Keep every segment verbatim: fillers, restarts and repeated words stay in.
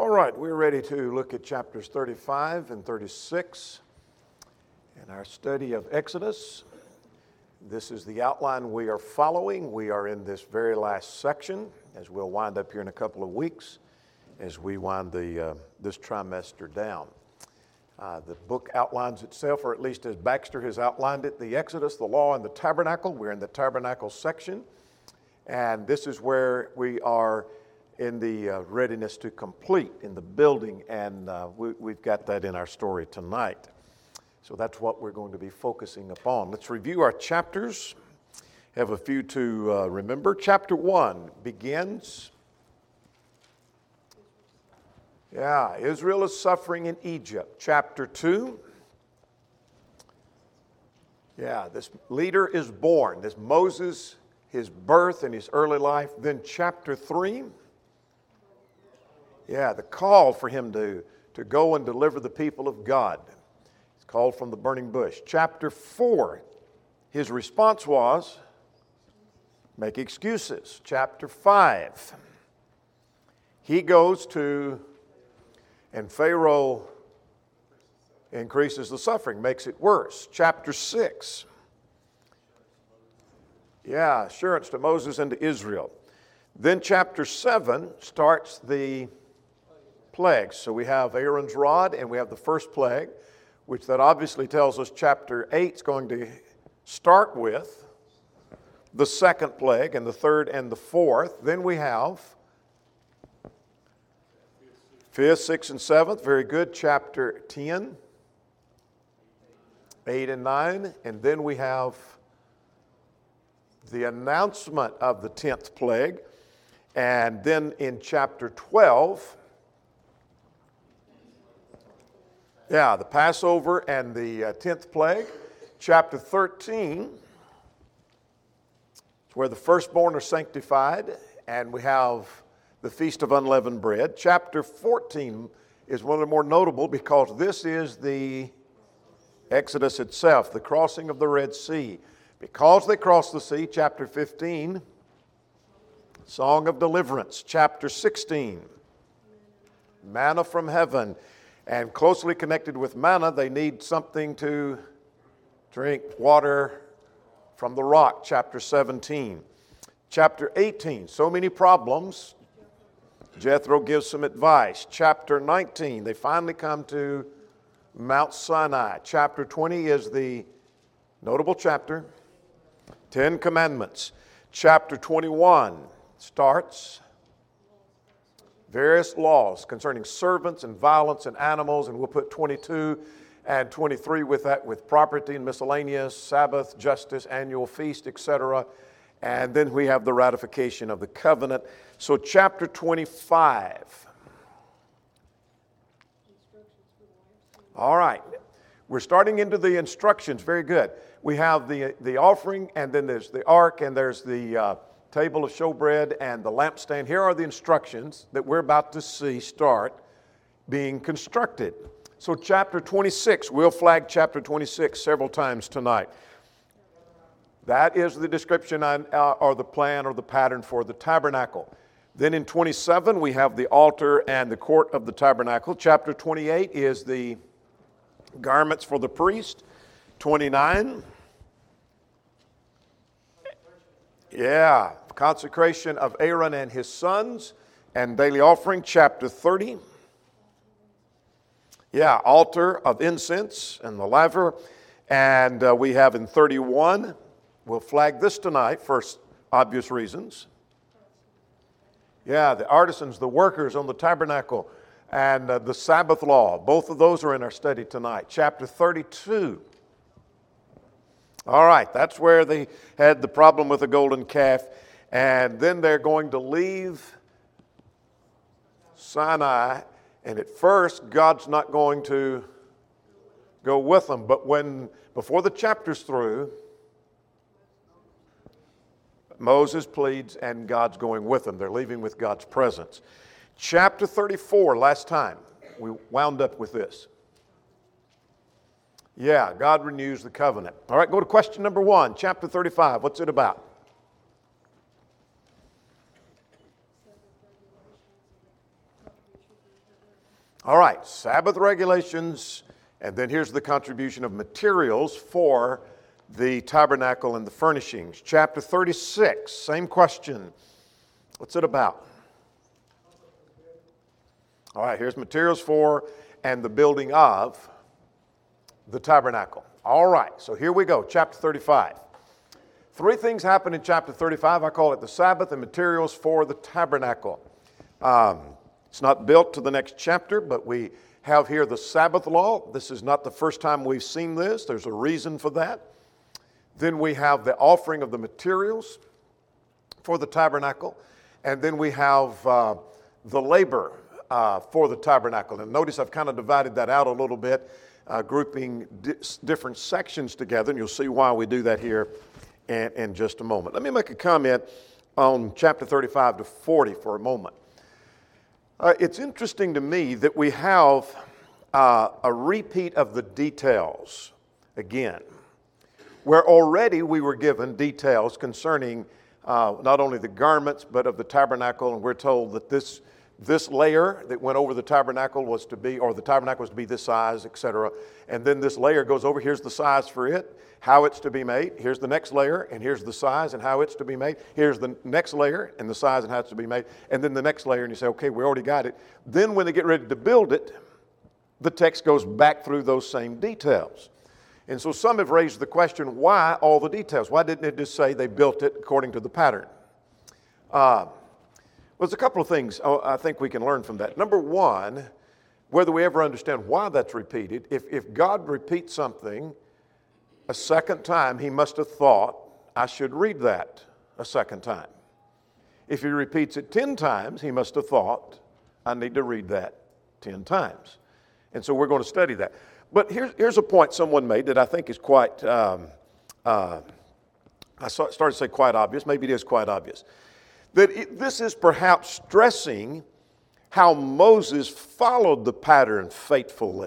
All right, we're ready to look at chapters thirty-five and thirty-six in our study of Exodus. This is the outline we are following. We are in this very last section, as we'll wind up here in a couple of weeks as we wind the uh, this trimester down. Uh, the book outlines itself, or at least as Baxter has outlined it, the Exodus, the Law, and the Tabernacle. We're in the Tabernacle section, and this is where we are in the uh, readiness to complete in the building, and uh, we, we've got that in our story tonight. So that's what we're going to be focusing upon. Let's review our chapters. Have a few to uh, remember. Chapter one begins, yeah, Israel is suffering in Egypt. Chapter two, yeah, this leader is born. This Moses, his birth and his early life. Then chapter three, yeah, the call for him to, to go and deliver the people of God. It's called from the burning bush. Chapter four, his response was, make excuses. Chapter five, he goes to, and Pharaoh increases the suffering, makes it worse. Chapter six, yeah, assurance to Moses and to Israel. Then chapter seven starts the plagues. So we have Aaron's rod and we have the first plague, which that obviously tells us chapter eight is going to start with the second plague and the third and the fourth. Then we have fifth, sixth, and seventh. Very good. Chapter ten, eight, and nine. And then we have the announcement of the tenth plague. And then in chapter twelve, yeah, the Passover and the uh, tenth plague. Chapter thirteen, it's where the firstborn are sanctified, and we have the Feast of Unleavened Bread. Chapter fourteen is one of the more notable because this is the Exodus itself, the crossing of the Red Sea. Because they crossed the sea, chapter fifteen, Song of Deliverance. Chapter sixteen, manna from heaven. And closely connected with manna, they need something to drink, water from the rock. Chapter seventeen. Chapter eighteen, so many problems. Jethro gives some advice. Chapter nineteen, they finally come to Mount Sinai. Chapter twenty is the notable chapter, Ten Commandments. Chapter twenty-one starts various laws concerning servants and violence and animals, and we'll put twenty-two and twenty-three with that, with property and miscellaneous, Sabbath, justice, annual feast, et cetera. And then we have the ratification of the covenant. So chapter twenty-five. All right. We're starting into the instructions. Very good. We have the, the offering, and then there's the ark, and there's the uh, table of showbread and the lampstand. Here are the instructions that we're about to see start being constructed. So chapter twenty-six, we'll flag chapter twenty-six several times tonight. That is the description on, uh, or the plan or the pattern for the tabernacle. Then in twenty-seven, we have the altar and the court of the tabernacle. Chapter twenty-eight is the garments for the priest. twenty-nine, yeah, consecration of Aaron and his sons and daily offering. Chapter thirty, yeah, altar of incense and the laver. And uh, we have in thirty-one, we'll flag this tonight for obvious reasons. Yeah, the artisans, the workers on the tabernacle, and uh, the Sabbath law. Both of those are in our study tonight. Chapter thirty-two. All right, that's where they had the problem with the golden calf. And then they're going to leave Sinai. And at first, God's not going to go with them. But when, before the chapter's through, Moses pleads and God's going with them. They're leaving with God's presence. Chapter thirty-four, last time, we wound up with this. Yeah, God renews the covenant. All right, go to question number one, chapter thirty-five. What's it about? All right, Sabbath regulations, and then here's the contribution of materials for the tabernacle and the furnishings. Chapter thirty-six, same question. What's it about? All right, here's materials for and the building of the tabernacle. All right, so here we go, chapter thirty-five. Three things happen in chapter thirty-five. I call it the Sabbath and materials for the tabernacle. Um, it's not built to the next chapter, but we have here the Sabbath law. This is not the first time we've seen this. There's a reason for that. Then we have the offering of the materials for the tabernacle. And then we have uh, the labor uh, for the tabernacle. And notice I've kind of divided that out a little bit, uh, grouping di- different sections together. And you'll see why we do that here in, in just a moment. Let me make a comment on chapter thirty-five to forty for a moment. Uh, it's interesting to me that we have uh, a repeat of the details again, where already we were given details concerning uh, not only the garments, but of the tabernacle, and we're told that this this layer that went over the tabernacle was to be, or the tabernacle was to be this size, et cetera. And then this layer goes over, here's the size for it, how it's to be made. Here's the next layer, and here's the size and how it's to be made. Here's the next layer, and the size and how it's to be made. And then the next layer, and you say, okay, we already got it. Then when they get ready to build it, the text goes back through those same details. And so some have raised the question, why all the details? Why didn't it just say they built it according to the pattern? Uh, well, there's a couple of things I think we can learn from that. Number one, whether we ever understand why that's repeated, if, if God repeats something a second time, he must have thought, I should read that a second time. If he repeats it ten times, he must have thought, I need to read that ten times. And so we're going to study that. But here's, here's a point someone made that I think is quite, um, uh, I started to say quite obvious, maybe it is quite obvious. That it, this is perhaps stressing how Moses followed the pattern faithfully.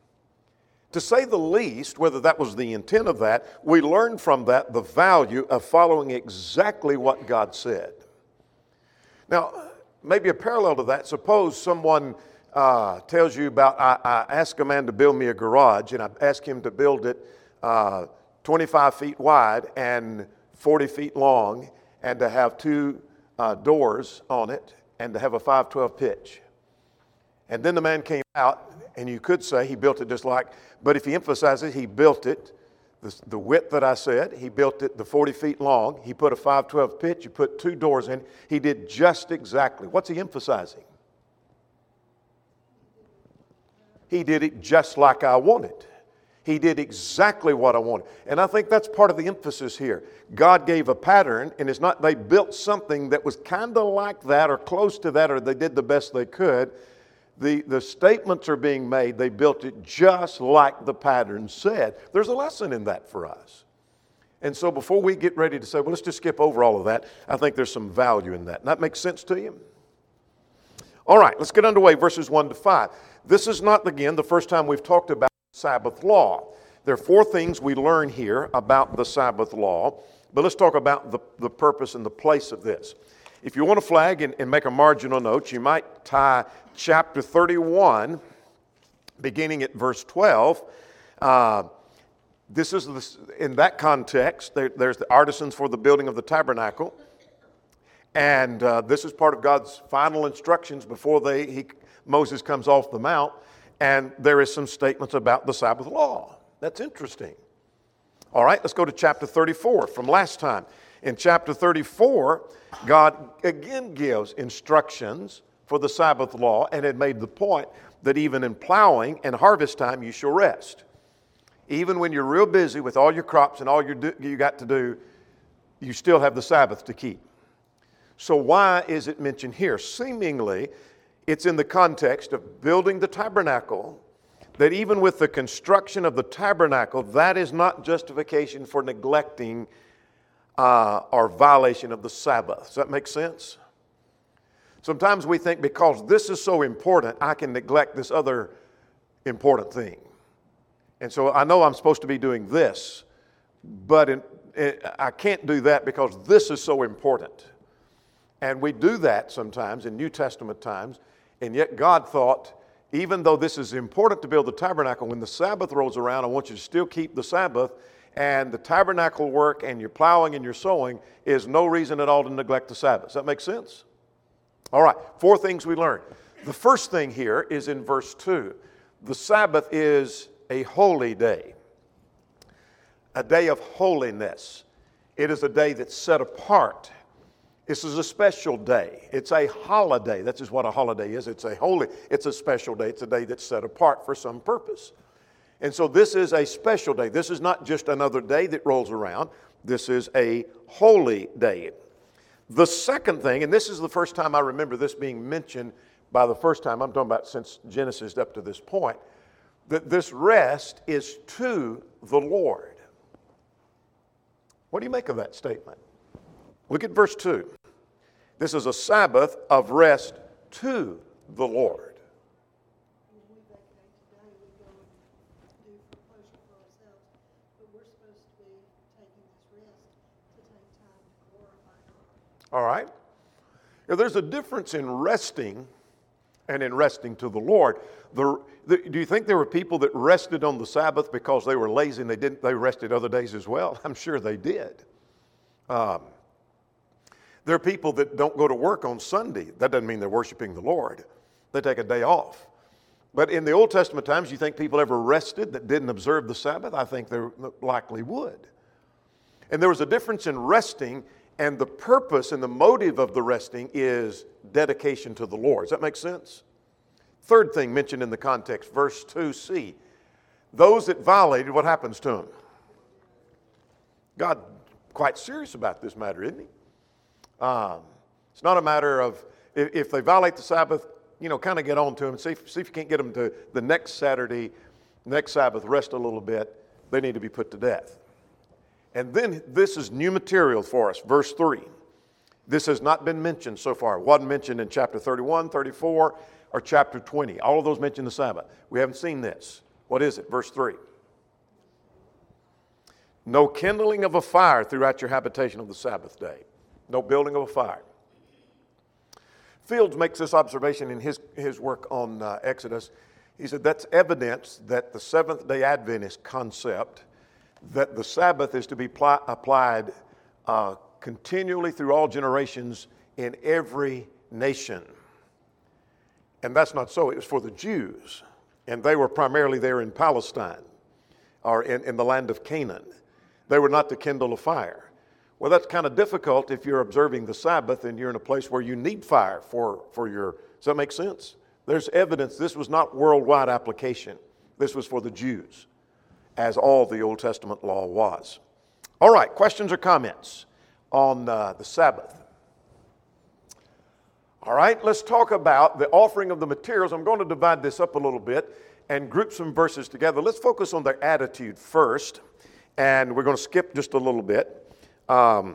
To say the least, whether that was the intent of that, we learn from that the value of following exactly what God said. Now, maybe a parallel to that, suppose someone uh, tells you about, I, I asked a man to build me a garage, and I asked him to build it uh, twenty-five feet wide and forty feet long, and to have two uh, doors on it, and to have a five twelve pitch. And then the man came out, and you could say he built it just like, but if he emphasizes he built it the, the width that I said, he built it the forty feet long, he put a five twelve pitch, he put two doors in, he did just exactly. What's he emphasizing? He did it just like I wanted. He did exactly what I wanted. And I think that's part of the emphasis here. God gave a pattern, and it's not they built something that was kind of like that or close to that, or they did the best they could. The, the statements are being made, they built it just like the pattern said. There's a lesson in that for us. And so before we get ready to say, well, let's just skip over all of that, I think there's some value in that. And that makes sense to you? All right, let's get underway, verses one to five. This is not, again, the first time we've talked about Sabbath law. There are four things we learn here about the Sabbath law, but let's talk about the, the purpose and the place of this. If you want to flag and, and make a marginal note, you might tie chapter thirty-one, beginning at verse twelve. Uh, this is the, in that context, there, there's the artisans for the building of the tabernacle. And uh, this is part of God's final instructions before they, he, Moses comes off the mount. And there is some statements about the Sabbath law. That's interesting. All right, let's go to chapter thirty-four from last time. In chapter thirty-four, God again gives instructions for the Sabbath law and had made the point that even in plowing and harvest time you shall rest. Even when you're real busy with all your crops and all you do, you got to do, you still have the Sabbath to keep. So why is it mentioned here? Seemingly, it's in the context of building the tabernacle, that even with the construction of the tabernacle, that is not justification for neglecting uh, or violation of the Sabbath. Does that make sense? Sometimes we think because this is so important, I can neglect this other important thing. And so I know I'm supposed to be doing this, but in, it, I can't do that because this is so important. And we do that sometimes in New Testament times, and yet God thought even though this is important to build the tabernacle, when the Sabbath rolls around, I want you to still keep the Sabbath. And the tabernacle work and your plowing and your sowing is no reason at all to neglect the Sabbath. Does that make sense? All right, four things we learned. The first thing here is in verse two. The Sabbath is a holy day, a day of holiness. It is a day that's set apart. This is a special day. It's a holiday. That's just what a holiday is. It's a holy, it's a special day. It's a day that's set apart for some purpose. And so this is a special day. This is not just another day that rolls around. This is a holy day. The second thing, and this is the first time I remember this being mentioned by the first time, I'm talking about since Genesis up to this point, that this rest is to the Lord. What do you make of that statement? Look at verse two. This is a Sabbath of rest to the Lord. All right? Now, there's a difference in resting and in resting to the Lord. The, the, do you think there were people that rested on the Sabbath because they were lazy and they didn't? They rested other days as well? I'm sure they did. Um, there are people that don't go to work on Sunday. That doesn't mean they're worshiping the Lord. They take a day off. But in the Old Testament times, you think people ever rested that didn't observe the Sabbath? I think they likely would. And there was a difference in resting. And the purpose and the motive of the resting is dedication to the Lord. Does that make sense? Third thing mentioned in the context, verse two c. Those that violated, what happens to them? God quite serious about this matter, isn't he? Um, it's not a matter of, if, if they violate the Sabbath, you know, kind of get on to them. See if, see if you can't get them to the next Saturday, next Sabbath, rest a little bit. They need to be put to death. And then this is new material for us, verse three. This has not been mentioned so far. It wasn't mentioned in chapter thirty-one, thirty-four, or chapter twenty. All of those mention the Sabbath. We haven't seen this. What is it? Verse three. No kindling of a fire throughout your habitation of the Sabbath day. No building of a fire. Fields makes this observation in his, his work on uh, Exodus. He said that's evidence that the Seventh-day Adventist concept that the Sabbath is to be pli- applied uh, continually through all generations in every nation. And that's not so. It was for the Jews. And they were primarily there in Palestine or in, in the land of Canaan. They were not to kindle a fire. Well, that's kind of difficult if you're observing the Sabbath and you're in a place where you need fire for, for your... Does that make sense? There's evidence this was not worldwide application. This was for the Jews, as all the Old Testament law was. All right, questions or comments on uh, the Sabbath? All right, let's talk about the offering of the materials. I'm going to divide this up a little bit and group some verses together. Let's focus on their attitude first, and we're going to skip just a little bit. Um,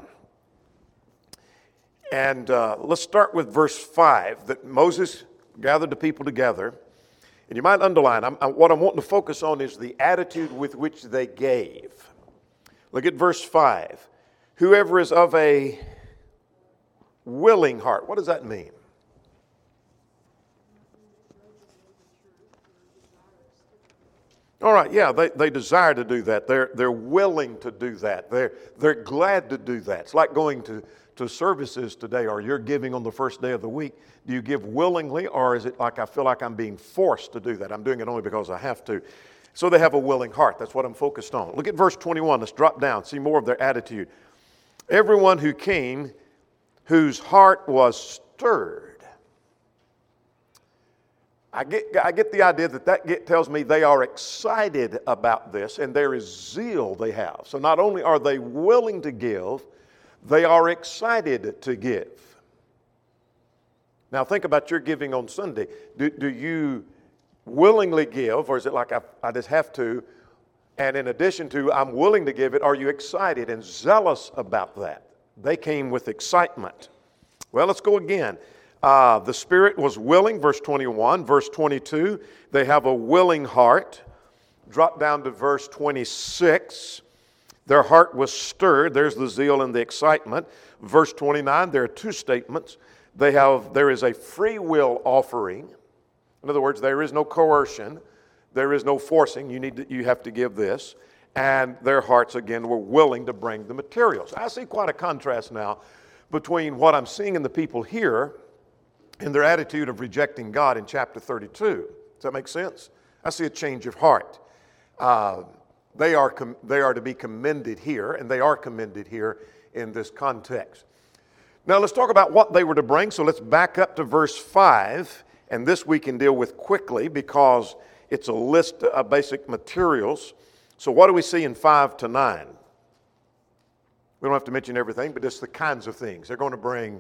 and uh, let's start with verse five, that Moses gathered the people together. And you might underline, I'm, I, what I'm wanting to focus on is the attitude with which they gave. Look at verse five. Whoever is of a willing heart. What does that mean? All right, yeah, they, they desire to do that. They're, they're willing to do that. They're, they're glad to do that. It's like going to, to services today, or you're giving on the first day of the week. Do you give willingly, or is it like I feel like I'm being forced to do that? I'm doing it only because I have to. So they have a willing heart. That's what I'm focused on. Look at verse twenty-one. Let's drop down, see more of their attitude. Everyone who came, whose heart was stirred. I get, I get the idea that that get, tells me they are excited about this, and there is zeal they have. So not only are they willing to give, they are excited to give. Now think about your giving on Sunday. Do, do you willingly give, or is it like I, I just have to? And in addition to I'm willing to give it, are you excited and zealous about that? They came with excitement. Well, let's go again. Uh, the Spirit was willing, verse twenty-one. Verse twenty-two, they have a willing heart. Drop down to verse twenty-six. Their heart was stirred. There's the zeal and the excitement. Verse twenty-nine, there are two statements. They have, there is a free will offering. In other words, there is no coercion. There is no forcing. You need to, you have to give this. And their hearts, again, were willing to bring the materials. I see quite a contrast now between what I'm seeing in the people here and their attitude of rejecting God in chapter thirty-two. Does that make sense? I see a change of heart. Uh, they are com- they are to be commended here, and they are commended here in this context. Now let's talk about what they were to bring. So let's back up to verse five, and this we can deal with quickly because it's a list of basic materials. So what do we see in five to nine? We don't have to mention everything, but just the kinds of things. They're going to bring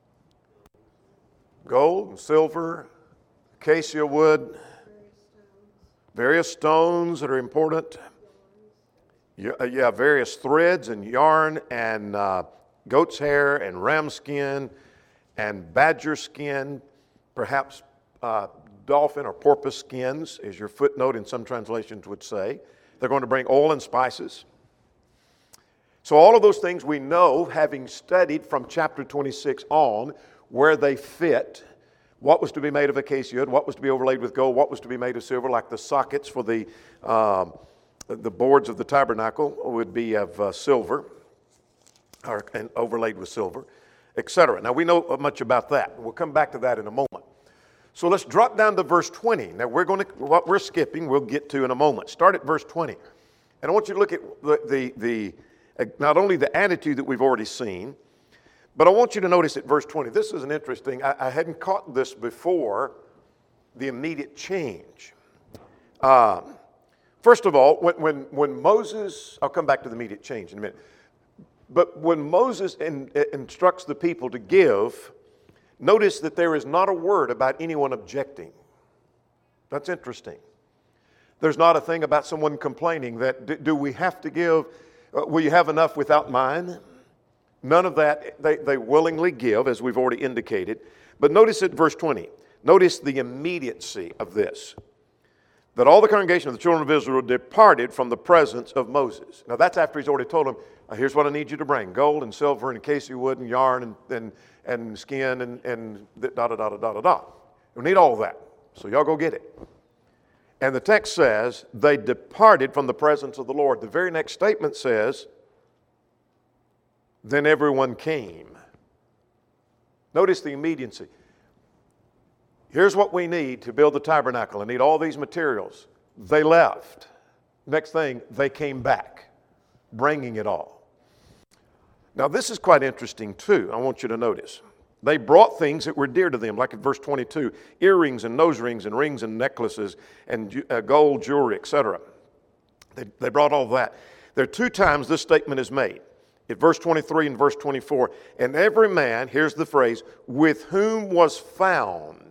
gold and silver, acacia wood, various stones that are important. Yeah, various threads and yarn and uh, goat's hair and ram skin and badger skin, perhaps uh, dolphin or porpoise skins, as your footnote in some translations would say. They're going to bring oil and spices. So all of those things we know, having studied from chapter twenty-six on, where they fit, what was to be made of acacia wood, what was to be overlaid with gold, what was to be made of silver, like the sockets for the um, the boards of the tabernacle would be of uh, silver, or, and overlaid with silver, et cetera. Now we know much about that. We'll come back to that in a moment. So let's drop down to verse twenty. Now we're going to, what we're skipping, we'll get to in a moment. Start at verse twenty. And I want you to look at the, the, the uh, not only the attitude that we've already seen, but I want you to notice at verse twenty. This is an interesting, I, I hadn't caught this before, the immediate change. Um, first of all, when, when, when Moses, I'll come back to the immediate change in a minute. But when Moses in, instructs the people to give, notice that there is not a word about anyone objecting. That's interesting. There's not a thing about someone complaining that, do, do we have to give, uh, will you have enough without mine? None of that. They, they willingly give, as we've already indicated. But notice at verse twenty, notice the immediacy of this. That all the congregation of the children of Israel departed from the presence of Moses. Now that's after he's already told them, here's what I need you to bring. Gold and silver and acacia wood and yarn and, and, and skin and, and da da da da da da da. We need all that. So y'all go get it. And the text says, they departed from the presence of the Lord. The very next statement says, then everyone came. Notice the immediacy. Here's what we need to build the tabernacle. I need all these materials. They left. Next thing, they came back, bringing it all. Now, this is quite interesting, too. I want you to notice. They brought things that were dear to them, like in verse twenty-two, earrings and nose rings and rings and necklaces and uh, gold jewelry, et cetera. They, they brought all that. There are two times this statement is made. At verse twenty-three and verse twenty-four, and every man, here's the phrase, with whom was found,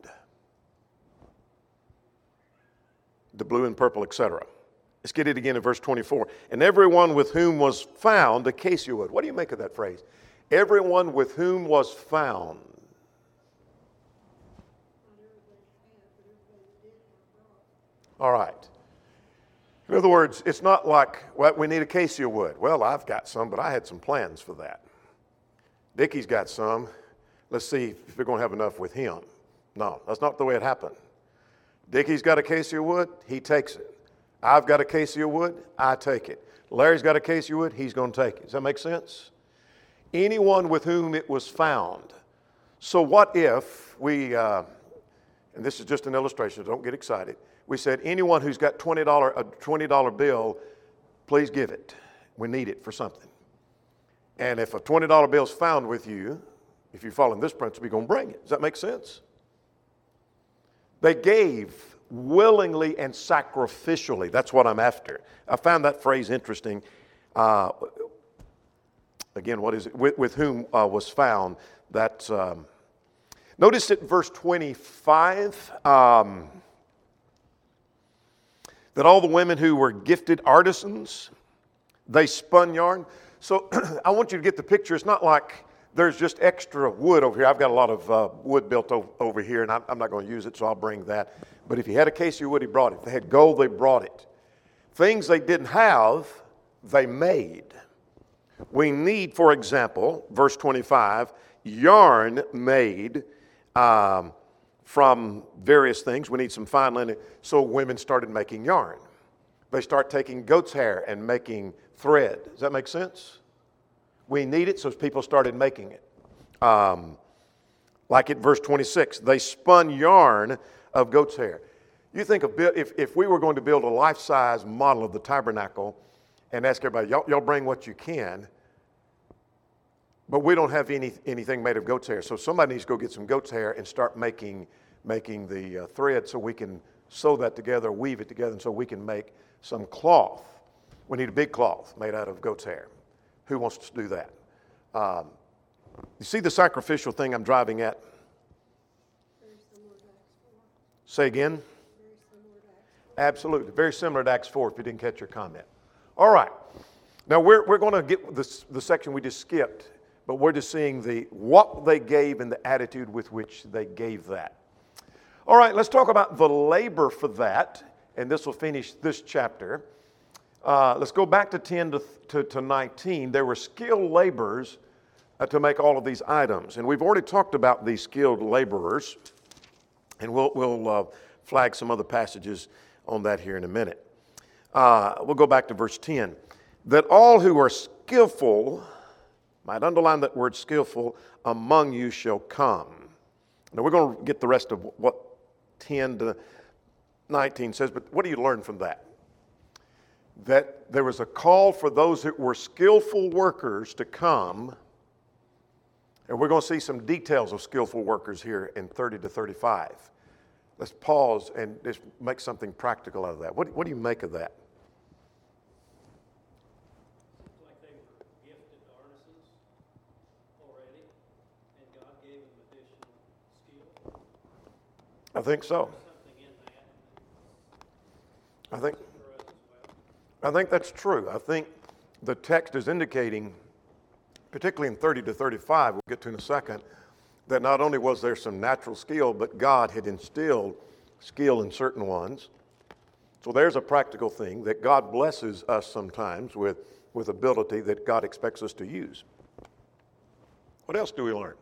the blue and purple, et cetera. Let's get it again in verse twenty-four. And everyone with whom was found acacia wood. What do you make of that phrase? Everyone with whom was found. All right. In other words, it's not like, well, we need acacia wood. Well, I've got some, but I had some plans for that. Dickie's got some. Let's see if we're going to have enough with him. No, that's not the way it happened. Dickie's got acacia wood, he takes it. I've got acacia wood, I take it. Larry's got acacia wood, he's going to take it. Does that make sense? Anyone with whom it was found. So what if we, uh, and this is just an illustration, so don't get excited. We said, anyone who's got twenty dollars, a twenty dollar bill, please give it. We need it for something. And if a twenty dollar bill is found with you, if you follow this principle, you're going to bring it. Does that make sense? They gave willingly and sacrificially. That's what I'm after. I found that phrase interesting. Uh, again, what is it? With, with whom uh, was found. That, um, notice at verse twenty-five, um, that all the women who were gifted artisans, they spun yarn. So I want you to get the picture. It's not like there's just extra wood over here. I've got a lot of uh, wood built o- over here, and I'm, I'm not going to use it, so I'll bring that. But if he had acacia wood, he brought it. If they had gold, they brought it. Things they didn't have, they made. We need, for example, verse twenty-five, yarn made um, from various things. We need some fine linen. So women started making yarn. They start taking goat's hair and making thread. Does that make sense? We need it, so people started making it. Um, like at verse twenty-six, they spun yarn of goat's hair. You think of if, if we were going to build a life-size model of the tabernacle and ask everybody, y'all, y'all bring what you can, but we don't have any, anything made of goat's hair. So somebody needs to go get some goat's hair and start making, making the uh, thread so we can sew that together, weave it together, and so we can make some cloth. We need a big cloth made out of goat's hair. Who wants to do that? Um, you see the sacrificial thing I'm driving at? Say again? Absolutely. Very similar to Acts four, if you didn't catch your comment. All right. Now, we're, we're going to get this, the section we just skipped, but we're just seeing the what they gave and the attitude with which they gave that. All right, let's talk about the labor for that, and this will finish this chapter. Uh, let's go back to ten to, to, to nineteen. There were skilled laborers uh, to make all of these items, and we've already talked about these skilled laborers, and we'll, we'll uh, flag some other passages on that here in a minute. Uh, we'll go back to verse ten. That all who are skillful, might underline that word skillful, among you shall come. Now we're going to get the rest of what ten to nineteen says, but what do you learn from that? That there was a call for those who were skillful workers to come, and we're going to see some details of skillful workers here in thirty to thirty-five. Let's pause and just make something practical out of that. What, what do you make of that? Like they were gifted artisans already, and God gave them additional skill. I think so. Something in that. I think, For us as well. I think that's true. I think the text is indicating, particularly in thirty to thirty-five, we'll get to in a second, that not only was there some natural skill, but God had instilled skill in certain ones. So there's a practical thing that God blesses us sometimes with, with ability that God expects us to use. What else do we learn?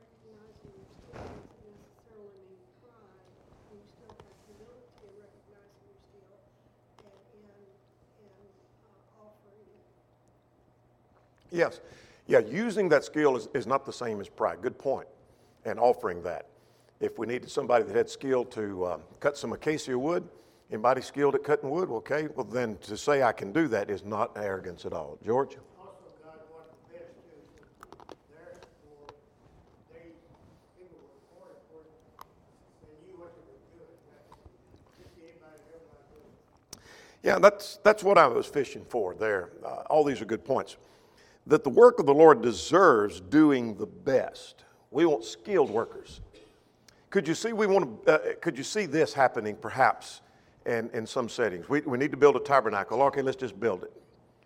Yes. Yeah, using that skill is, is not the same as pride. Good point. And offering that. If we needed somebody that had skill to uh, cut some acacia wood, anybody skilled at cutting wood, okay, well then to say I can do that is not arrogance at all. George? Also, God wanted the best too. Therefore, they people were more important than you what they were doing. Just anybody everybody doing. Yeah, that's that's what I was fishing for there. Uh, all these are good points. That the work of the Lord deserves doing the best. We want skilled workers. Could you see we want to? Uh, could you see this happening perhaps in, in some settings? We we need to build a tabernacle. Okay, let's just build it.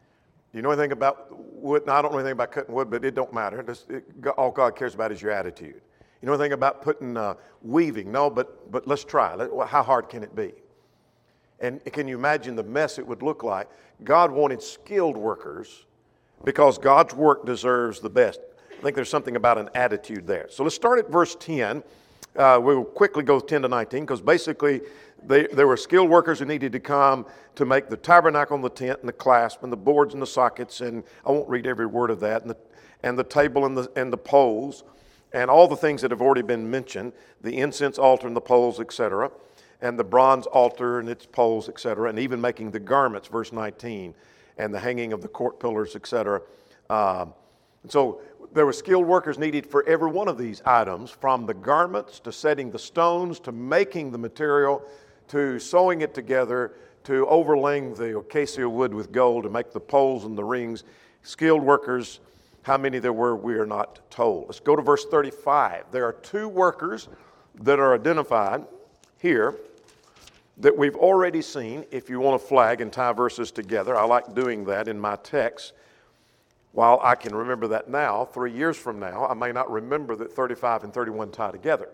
Do you know anything about wood? No, I don't know anything about cutting wood, but it don't matter. This, it, all God cares about is your attitude. You know anything about putting uh, weaving? No, but but let's try. Let, how hard can it be? And can you imagine the mess it would look like? God wanted skilled workers because God's work deserves the best. I think there's something about an attitude there. So let's start at verse ten. Uh, we'll quickly go ten to nineteen because basically they, there were skilled workers who needed to come to make the tabernacle and the tent and the clasp and the boards and the sockets, and I won't read every word of that, and the, and the table and the, and the poles and all the things that have already been mentioned, the incense altar and the poles, et cetera, and the bronze altar and its poles, et cetera, and even making the garments, verse nineteen, and the hanging of the court pillars, et cetera. Um, and so there were skilled workers needed for every one of these items, from the garments to setting the stones to making the material to sewing it together to overlaying the acacia wood with gold to make the poles and the rings. Skilled workers, how many there were, we are not told. Let's go to verse thirty-five. There are two workers that are identified here that we've already seen. If you want to flag and tie verses together, I like doing that in my text. While I can remember that now, three years from now, I may not remember that thirty-five and thirty-one tie together.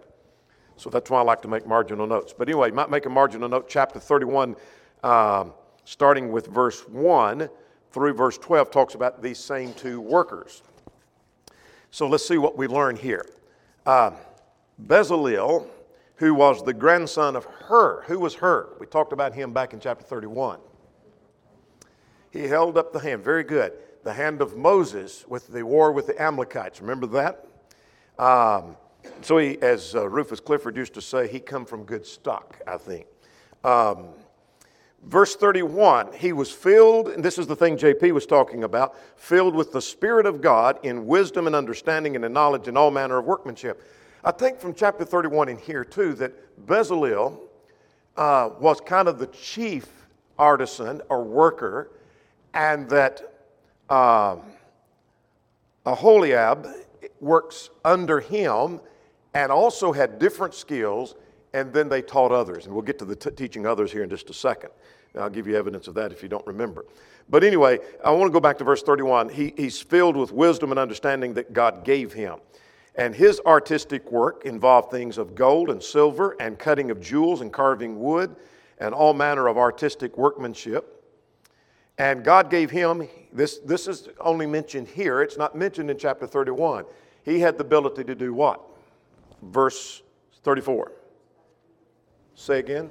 So that's why I like to make marginal notes. But anyway, you might make a marginal note. Chapter thirty-one, um, starting with verse one through verse twelve, talks about these same two workers. So let's see what we learn here. Uh, Bezalel who was the grandson of Hur. Who was Hur? We talked about him back in chapter thirty-one. He held up the hand, very good, the hand of Moses with the war with the Amalekites. Remember that? Um, so he, as uh, Rufus Clifford used to say, he come from good stock, I think. Um, verse thirty-one, he was filled, and this is the thing J P was talking about, filled with the Spirit of God in wisdom and understanding and in knowledge and all manner of workmanship. I think from chapter thirty-one in here too that Bezalel uh, was kind of the chief artisan or worker, and that um, Aholiab works under him and also had different skills, and then they taught others. And we'll get to the t- teaching others here in just a second. And I'll give you evidence of that if you don't remember. But anyway, I want to go back to verse thirty-one. He, he's filled with wisdom and understanding that God gave him. And his artistic work involved things of gold and silver and cutting of jewels and carving wood and all manner of artistic workmanship. And God gave him, this, this is only mentioned here. It's not mentioned in chapter thirty-one. He had the ability to do what? Verse thirty-four. Say again.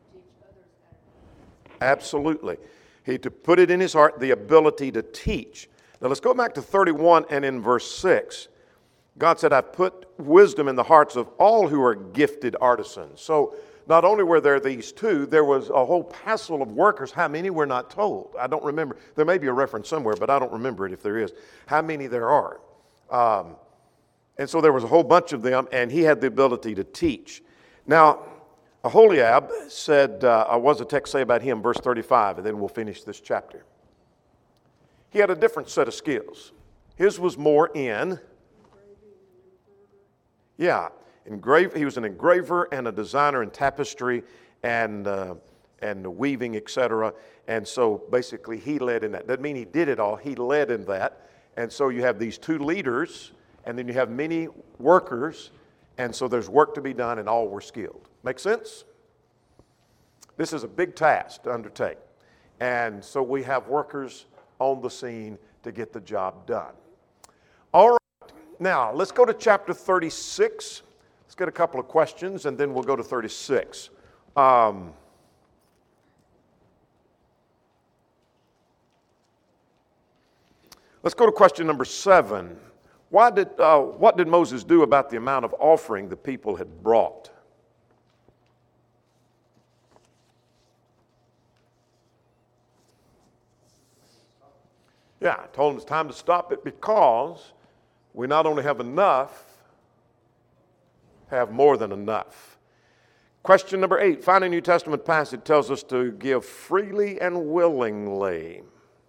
Absolutely. He to put it in his heart, the ability to teach. Now let's go back to thirty-one and in verse six. God said, I've put wisdom in the hearts of all who are gifted artisans. So not only were there these two, there was a whole passel of workers. How many we're not told. I don't remember. There may be a reference somewhere, but I don't remember it if there is. How many there are. Um, and so there was a whole bunch of them, and he had the ability to teach. Now, Aholiab said, uh, what does the text say about him? Verse thirty-five, and then we'll finish this chapter. He had a different set of skills. His was more in... Yeah, engrave, he was an engraver and a designer in tapestry and uh, and weaving, et cetera. And so basically he led in that. Doesn't mean he did it all, he led in that. And so you have these two leaders, and then you have many workers, and so there's work to be done, and all were skilled. Make sense? This is a big task to undertake. And so we have workers on the scene to get the job done. All right. Now, let's go to chapter thirty-six. Let's get a couple of questions, and then we'll go to thirty-six. Um, let's go to question number seven. Why did, uh, what did Moses do about the amount of offering the people had brought? Yeah, I told him it's time to stop it because we not only have enough, have more than enough. Question number eight. Find a New Testament passage tells us to give freely and willingly.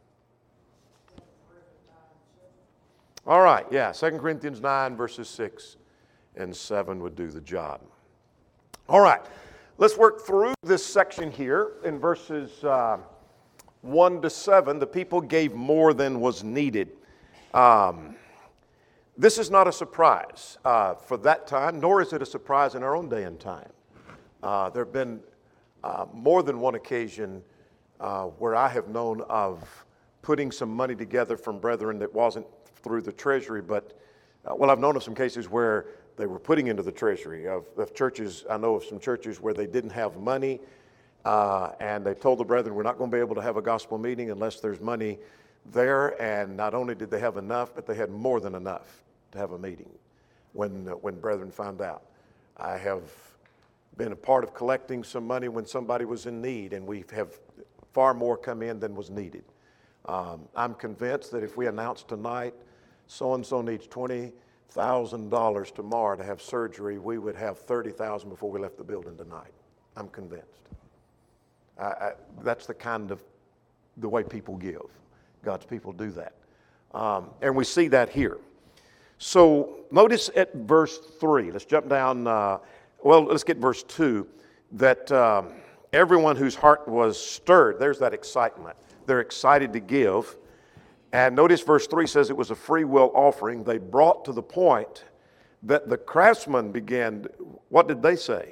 All right, yeah, Second Corinthians nine, verses six and seven would do the job. All right, let's work through this section here in verses uh, one to seven. The people gave more than was needed. Um, This is not a surprise uh, for that time, nor is it a surprise in our own day and time. Uh, there have been uh, more than one occasion uh, where I have known of putting some money together from brethren that wasn't through the treasury, but, uh, well, I've known of some cases where they were putting into the treasury. Of, of churches, I know of some churches where they didn't have money, uh, and they told the brethren, we're not going to be able to have a gospel meeting unless there's money there, and not only did they have enough, but they had more than enough to have a meeting when uh, when brethren found out. I have been a part of collecting some money when somebody was in need, and we have far more come in than was needed. Um, I'm convinced that if we announce tonight, so-and-so needs twenty thousand dollars tomorrow to have surgery, we would have thirty thousand dollars before we left the building tonight. I'm convinced. I, I, that's the kind of, the way people give. God's people do that. Um, and we see that here. So notice at verse three, let's jump down, uh, well, let's get verse two, that um, everyone whose heart was stirred, there's that excitement. They're excited to give. And notice verse three says it was a free will offering. They brought to the point that the craftsmen began, what did they say?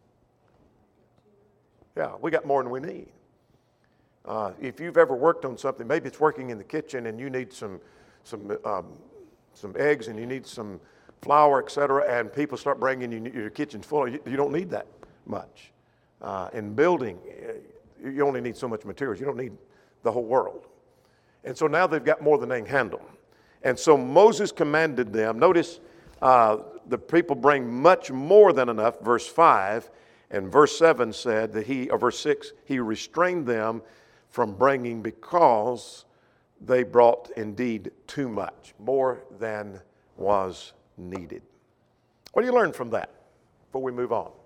Yeah, we got more than we need. Uh, if you've ever worked on something, maybe it's working in the kitchen and you need some some um, some eggs and you need some flour, et cetera, and people start bringing you your kitchen's full. You, you don't need that much. Uh, in building, you only need so much materials. You don't need the whole world. And so now they've got more than they can handle. And so Moses commanded them. Notice uh, the people bring much more than enough, verse five. And verse seven said that he, or verse six, he restrained them from bringing because they brought indeed too much, more than was needed. What do you learn from that before we move on?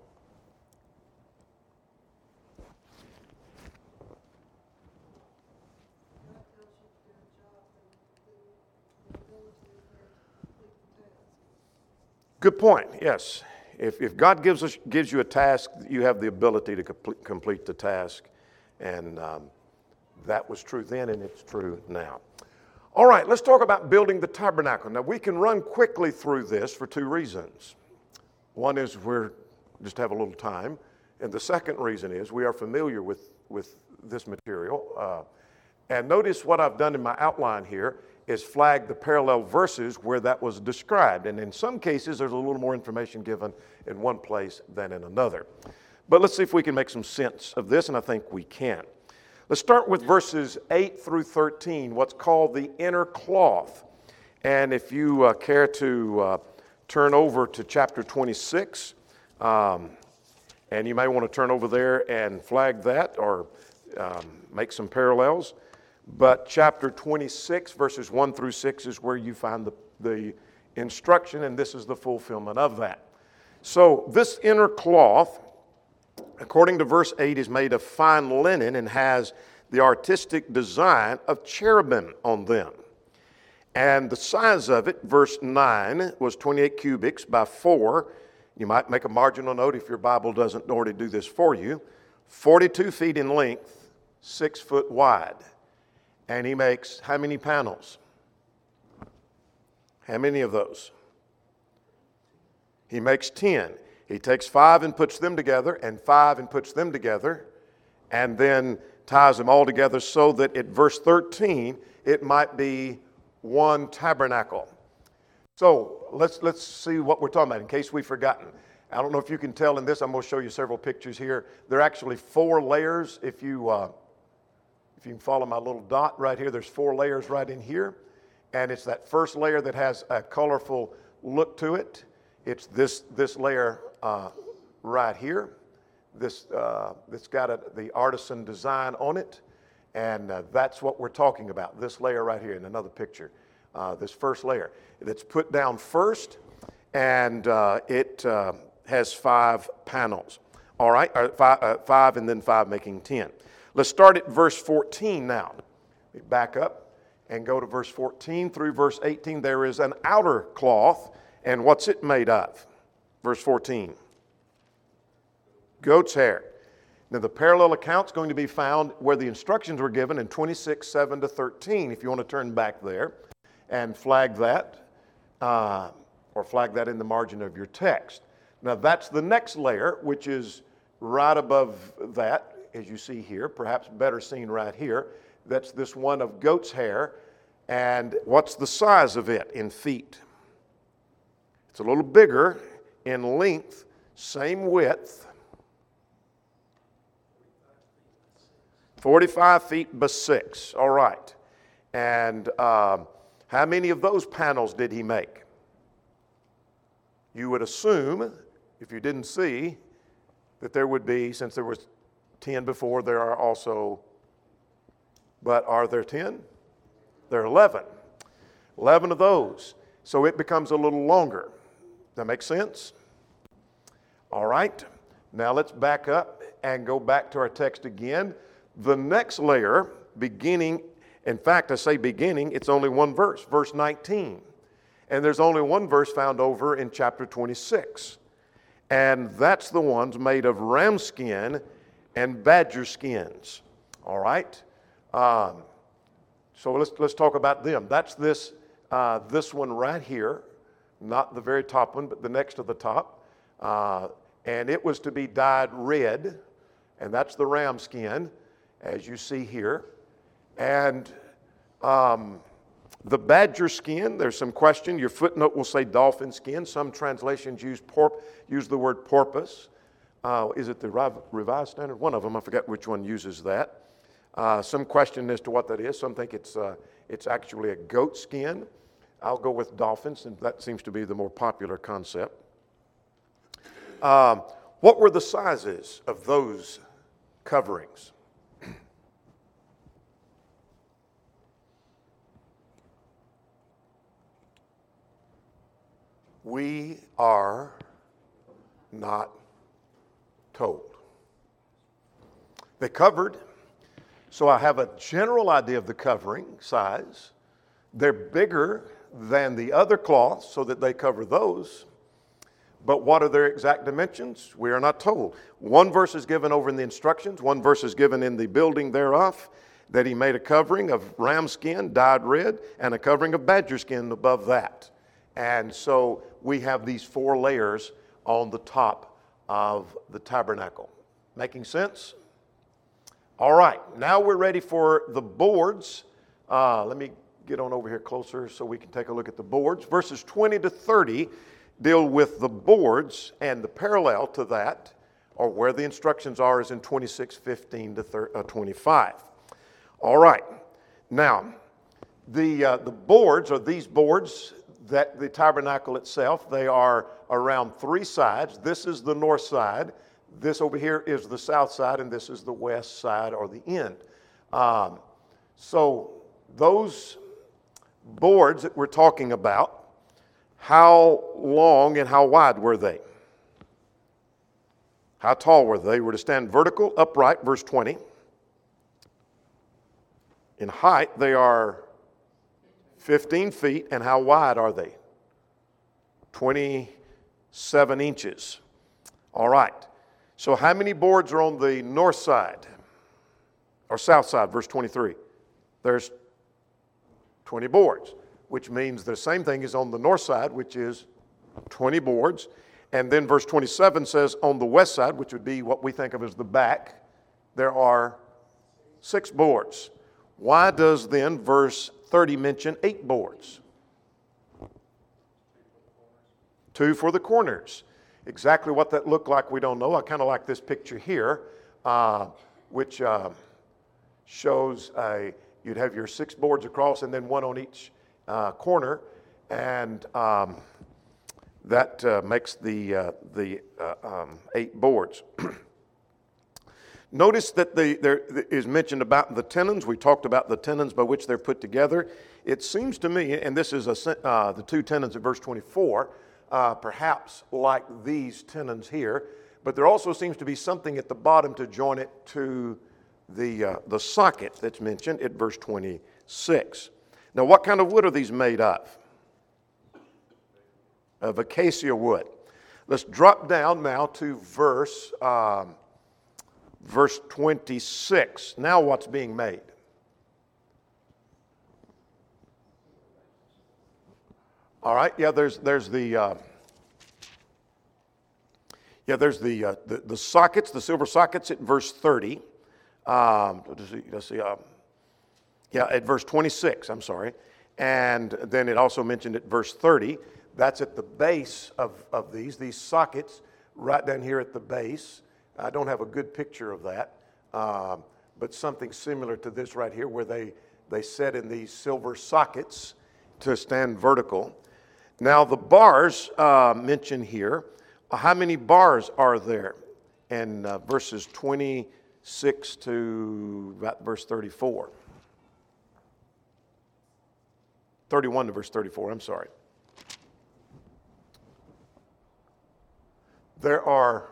Good point, yes. If, if God gives us gives you a task, you have the ability to complete, complete the task. And um, that was true then, and it's true now. All right, let's talk about building the tabernacle. Now, we can run quickly through this for two reasons. One is we're just have a little time. And the second reason is we are familiar with, with this material. Uh, and notice what I've done in my outline here is flag the parallel verses where that was described. And in some cases, there's a little more information given in one place than in another. But let's see if we can make some sense of this, and I think we can. Let's start with verses eight through thirteen, what's called the inner cloth. And if you uh, care to uh, turn over to chapter twenty-six, um, and you may want to turn over there and flag that or um, make some parallels. But chapter twenty-six, verses one through six is where you find the, the instruction, and this is the fulfillment of that. So this inner cloth, according to verse eight, is made of fine linen and has the artistic design of cherubim on them. And the size of it, verse nine, was twenty-eight cubits by four. You might make a marginal note if your Bible doesn't already do this for you. forty-two feet in length, six foot wide. And he makes how many panels? How many of those? He makes ten. He takes five and puts them together, and five and puts them together, and then ties them all together so that at verse thirteen, it might be one tabernacle. So let's, let's see what we're talking about in case we've forgotten. I don't know if you can tell in this. I'm going to show you several pictures here. There are actually four layers. If you, uh, if you can follow my little dot right here, there's four layers right in here. And it's that first layer that has a colorful look to it. It's this, this layer uh, right here. This, uh, that's got a, the artisan design on it. And uh, that's what we're talking about, this layer right here in another picture. Uh, this first layer that's put down first, and uh, it uh, has five panels. All right, uh, five, uh, five and then five making ten. Let's start at verse fourteen now. We back up and go to verse fourteen through verse eighteen. There is an outer cloth, and what's it made of? Verse fourteen. Goat's hair. Now, the parallel account's going to be found where the instructions were given in twenty-six, seven to thirteen, if you want to turn back there and flag that, uh, or flag that in the margin of your text. Now, that's the next layer, which is right above that, as you see here, perhaps better seen right here. That's this one of goat's hair. And what's the size of it in feet? It's a little bigger in length, same width. forty-five feet by six, all right. And um, how many of those panels did he make? You would assume, if you didn't see, that there would be, since there was ten before, there are also, but are there ten? There are eleven. eleven of those. So it becomes a little longer. Does that make sense? All right. Now let's back up and go back to our text again. The next layer, beginning, in fact, I say beginning, it's only one verse, verse nineteen. And there's only one verse found over in chapter twenty-six. And that's the ones made of ram skin and badger skins. All right? Um, so let's, let's talk about them. That's this, uh, this one right here, not the very top one, but the next to the top. Uh, and it was to be dyed red, and that's the ram skin, as you see here. And um, The badger skin, there's some question. Your footnote will say dolphin skin. Some translations use, porp, use the word porpoise. Uh, is it the Revised Standard? One of them, I forget which one uses that. Uh, some question as to what that is. Some think it's, uh, it's actually a goat skin. I'll go with dolphins, and that seems to be the more popular concept. Um, what were the sizes of those coverings? We are not told. They covered, so I have a general idea of the covering size. They're bigger than the other cloths so that they cover those. But what are their exact dimensions? We are not told. One verse is given over in the instructions. One verse is given in the building thereof, that he made a covering of ram skin dyed red and a covering of badger skin above that. And so we have these four layers on the top of the tabernacle. Making sense? All right, now we're ready for the boards. Uh, let me get on over here closer so we can take a look at the boards. Verses twenty to thirty deal with the boards, and the parallel to that, or where the instructions are, is in twenty-six fifteen to twenty-five. All right, now the, uh, the boards are these boards that the tabernacle itself, they are around three sides. This is the north side. This over here is the south side, and this is the west side or the end. Um, so those boards that we're talking about, how long and how wide were they? How tall were they? They were to stand vertical, upright, verse twenty. In height, they are fifteen feet, and how wide are they? twenty-seven inches. All right. So how many boards are on the north side or south side? Verse twenty-three. There's twenty boards, which means the same thing is on the north side, which is twenty boards. And then verse twenty-seven says on the west side, which would be what we think of as the back, there are six boards. Why does then verse thirty mention eight boards? Two for the corners. Exactly what that looked like, we don't know. I kind of like this picture here, uh, which uh, shows a, you'd have your six boards across and then one on each uh, corner, and um, that uh, makes the, uh, the uh, um, eight boards. Notice that the, there is mentioned about the tenons. We talked about the tenons by which they're put together. It seems to me, and this is a, uh, the two tenons of verse twenty-four, uh, perhaps like these tenons here, but there also seems to be something at the bottom to join it to the, uh, the socket that's mentioned at verse twenty-six. Now, what kind of wood are these made of? Of acacia wood. Let's drop down now to verse... Um, Verse twenty-six. Now what's being made? All right. Yeah. There's there's the uh, yeah. There's the, uh, the the sockets, the silver sockets at verse thirty. Um, let's see. Let's see uh, yeah, at verse twenty-six. I'm sorry. And then it also mentioned at verse thirty. That's at the base of of these these sockets right down here at the base. I don't have a good picture of that, um, but something similar to this right here where they, they set in these silver sockets to stand vertical. Now the bars uh, mentioned here, uh, how many bars are there? And uh, verses twenty-six to about verse thirty-four. thirty-one to verse thirty-four, I'm sorry. There are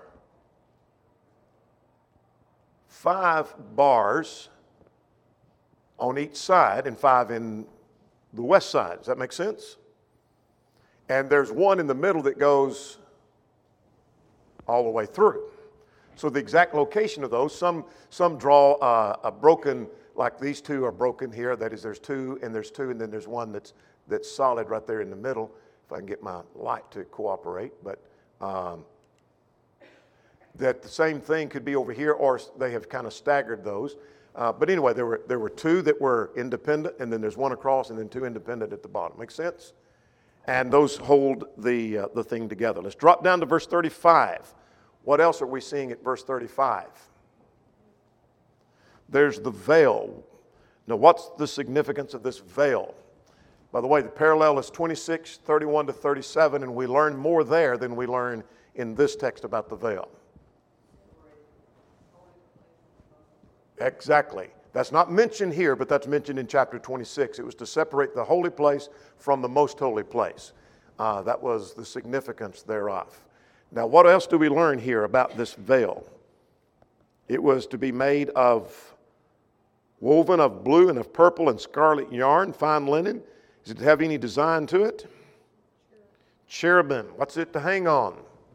five bars on each side and five in the west side. Does that make sense? And there's one in the middle that goes all the way through. So the exact location of those, some, some draw uh, a broken, like these two are broken here. That is, there's two and there's two, and then there's one that's, that's solid right there in the middle, if I can get my light to cooperate. But um, that the same thing could be over here, or they have kind of staggered those. Uh, but anyway, there were, there were two that were independent, and then there's one across, and then two independent at the bottom. Make sense? And those hold the, uh, the thing together. Let's drop down to verse thirty-five. What else are we seeing at verse thirty-five? There's the veil. Now, what's the significance of this veil? By the way, the parallel is twenty-six, thirty-one to thirty-seven, and we learn more there than we learn in this text about the veil. Exactly. That's not mentioned here, but that's mentioned in chapter twenty-six. It was to separate the holy place from the most holy place. Uh, that was the significance thereof. Now, what else do we learn here about this veil? It was to be made of woven of blue and of purple and scarlet yarn, fine linen. Does it have any design to it? Cherubim. What's it to hang on?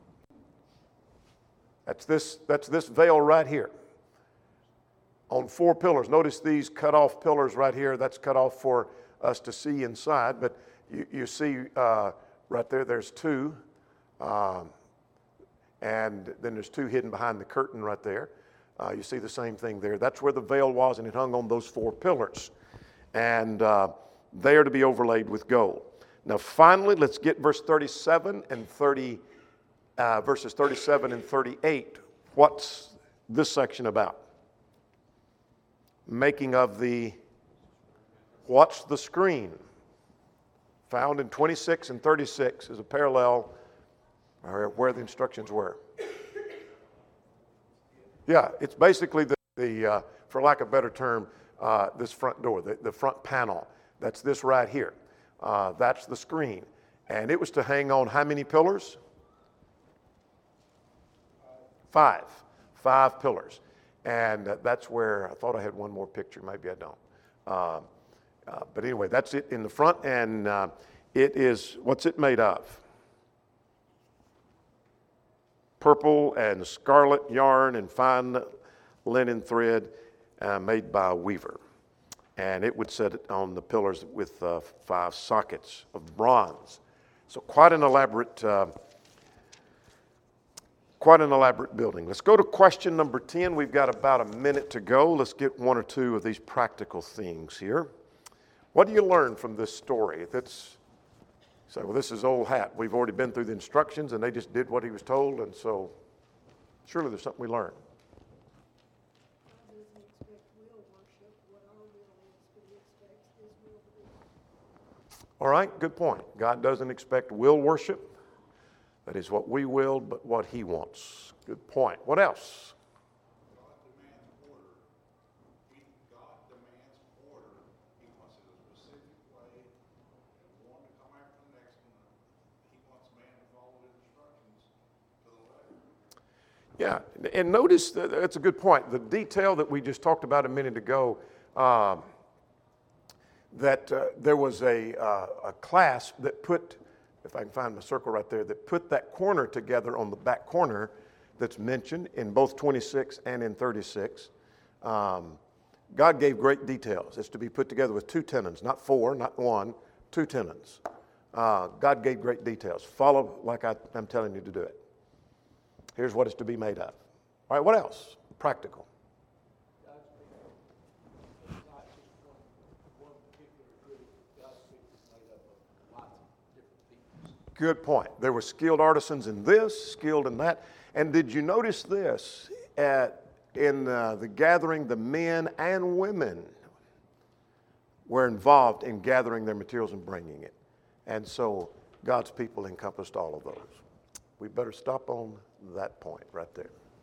That's this, that's this veil right here. On four pillars. Notice these cut off pillars right here. That's cut off for us to see inside. But you, you see uh, right there, there's two. Um, and then there's two hidden behind the curtain right there. Uh, you see the same thing there. That's where the veil was, and it hung on those four pillars. And uh, they are to be overlaid with gold. Now finally, let's get verse thirty-seven and thirty, uh, verses thirty-seven and thirty-eight. What's this section about? Making of the, what's the screen? Found in twenty-six and thirty-six is a parallel where the instructions were. Yeah, it's basically the, the uh, for lack of a better term, uh, this front door, the, the front panel. That's this right here. Uh, that's the screen. And it was to hang on how many pillars? Five. Five pillars. And uh, that's where, I thought I had one more picture, maybe I don't. Uh, uh, but anyway, that's it in the front, and uh, it is, what's it made of? Purple and scarlet yarn and fine linen thread uh, made by a weaver. And it would set it on the pillars with uh, five sockets of bronze. So quite an elaborate uh, Quite an elaborate building. Let's go to question number ten. We've got about a minute to go. Let's get one or two of these practical things here. What do you learn from this story? That's, say, well, this is old hat. We've already been through the instructions, and they just did what he was told, and so surely there's something we learn. God doesn't expect will worship. What our will is, but He expects His will to be. All right, good point. God doesn't expect will worship. That is what we will, but what He wants. Good point. What else? God demands order. He, God demands order. He wants it a specific way, and one to come after the next one. He wants man to follow His instructions to the letter. Yeah, and notice that that's a good point. The detail that we just talked about a minute ago, um, that uh, there was a, uh, a class that put, if I can find my circle right there, that put that corner together on the back corner that's mentioned in both twenty-six and in thirty-six. Um, God gave great details. It's to be put together with two tenons, not four, not one, two tenons. Uh, God gave great details. Follow like I, I'm telling you to do it. Here's what it's to be made of. All right, what else? Practical. God's people, it's not just one, one particular group. God's people is made up of lots of different people. Good point. There were skilled artisans in this, skilled in that. And did you notice this? At, in uh, the gathering, the men and women were involved in gathering their materials and bringing it. And so God's people encompassed all of those. We better stop on that point right there.